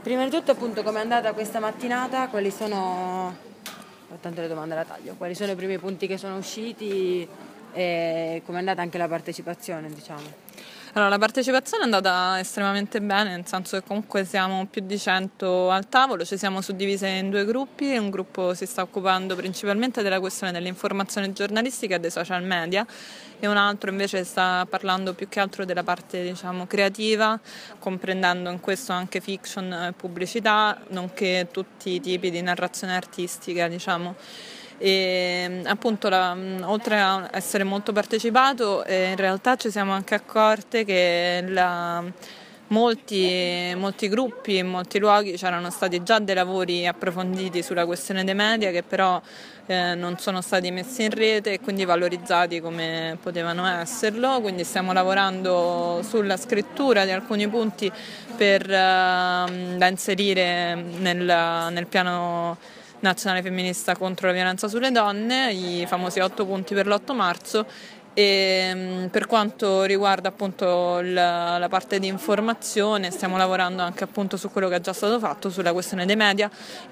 Prima di tutto, appunto, com'è andata questa mattinata? Quali sono, tanto le domande alla taglio, quali sono i primi punti che sono usciti e com'è andata anche la partecipazione, diciamo? Allora, la partecipazione è andata estremamente bene, nel senso che comunque siamo più di 100 al tavolo, ci siamo suddivise in due gruppi, un gruppo si sta occupando principalmente della questione dell'informazione giornalistica e dei social media e un altro invece sta parlando più che altro della parte, diciamo, creativa, comprendendo in questo anche fiction e pubblicità, nonché tutti i tipi di narrazione artistica, diciamo. E appunto oltre a essere molto partecipato, in realtà ci siamo anche accorte che molti gruppi, in molti luoghi c'erano stati già dei lavori approfonditi sulla questione dei media che però non sono stati messi in rete e quindi valorizzati come potevano esserlo, quindi stiamo lavorando sulla scrittura di alcuni punti da inserire nel piano nazionale femminista contro la violenza sulle donne, i famosi 8 punti per l'8 marzo. E per quanto riguarda appunto la parte di informazione, stiamo lavorando anche appunto su quello che è già stato fatto sulla questione dei media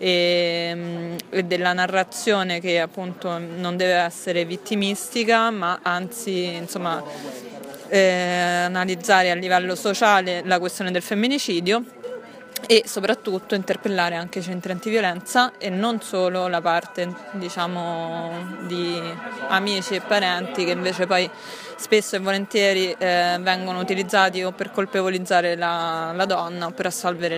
e della narrazione, che appunto non deve essere vittimistica, ma anzi, insomma, analizzare a livello sociale la questione del femminicidio e soprattutto interpellare anche i centri antiviolenza e non solo la parte, diciamo, di amici e parenti che invece poi spesso e volentieri vengono utilizzati o per colpevolizzare la donna o per assolvere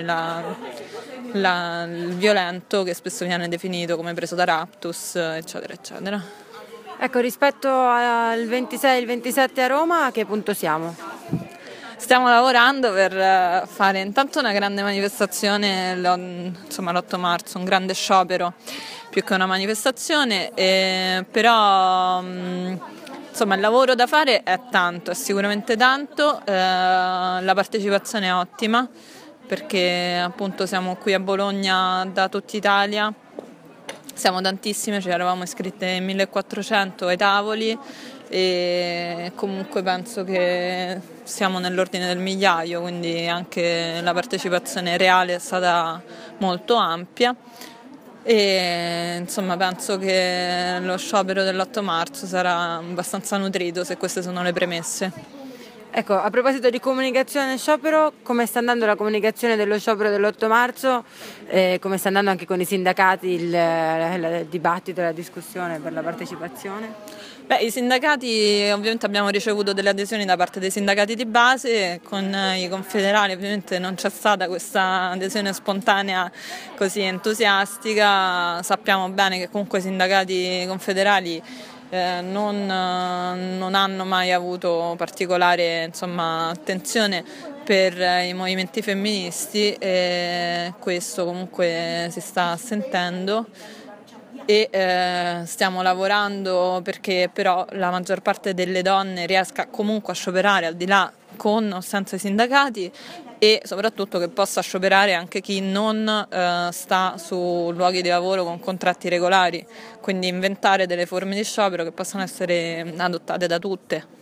il violento, che spesso viene definito come preso da raptus, eccetera eccetera. Ecco, rispetto al 26 e il 27 a Roma, a che punto siamo? Stiamo lavorando per fare intanto una grande manifestazione, l'8 marzo, un grande sciopero più che una manifestazione, però insomma il lavoro da fare è tanto, è sicuramente tanto, la partecipazione è ottima perché appunto siamo qui a Bologna da tutta Italia. Siamo tantissime, ci eravamo iscritte 1400 ai tavoli e comunque penso che siamo nell'ordine del migliaio, quindi anche la partecipazione reale è stata molto ampia e insomma penso che lo sciopero dell'8 marzo sarà abbastanza nutrito, se queste sono le premesse. Ecco, a proposito di comunicazione e sciopero, come sta andando la comunicazione dello sciopero dell'8 marzo? Come sta andando anche con i sindacati il dibattito, la discussione per la partecipazione? I sindacati, ovviamente abbiamo ricevuto delle adesioni da parte dei sindacati di base, con i confederali ovviamente non c'è stata questa adesione spontanea così entusiastica. Sappiamo bene che comunque i sindacati confederali non hanno mai avuto particolare, insomma, attenzione per i movimenti femministi e questo comunque si sta sentendo e stiamo lavorando perché però la maggior parte delle donne riesca comunque a scioperare al di là con o senza i sindacati e soprattutto che possa scioperare anche chi non sta su luoghi di lavoro con contratti regolari, quindi inventare delle forme di sciopero che possano essere adottate da tutte.